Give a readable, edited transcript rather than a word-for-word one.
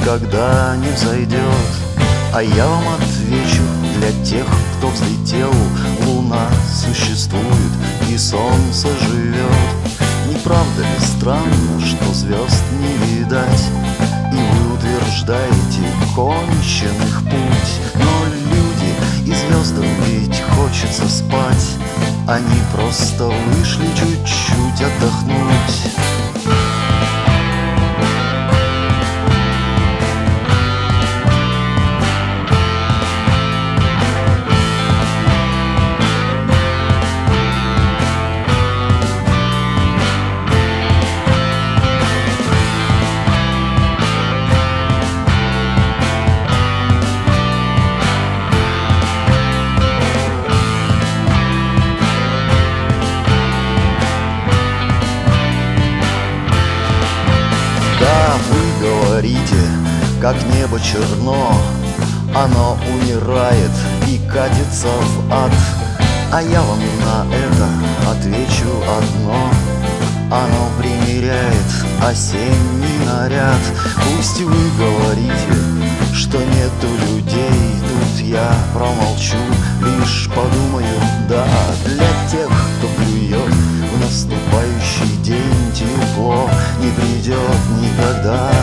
никогда не взойдет. А я вам отвечу: для тех, кто взлетел, луна существует и солнце живет. Не правда ли странно, что звезд не видать? И вы утверждаете конченых путь. Но люди и звездам ведь хочется спать. Они просто вышли чуть-чуть отдохнуть. Вы говорите, как небо черно, оно умирает и катится в ад. А я вам на это отвечу одно: оно примеряет осенний наряд. Пусть вы говорите, что нету людей, тут я промолчу, лишь подумаю: да, для тех, кто плюет в наступающий день, тепло не придет никогда.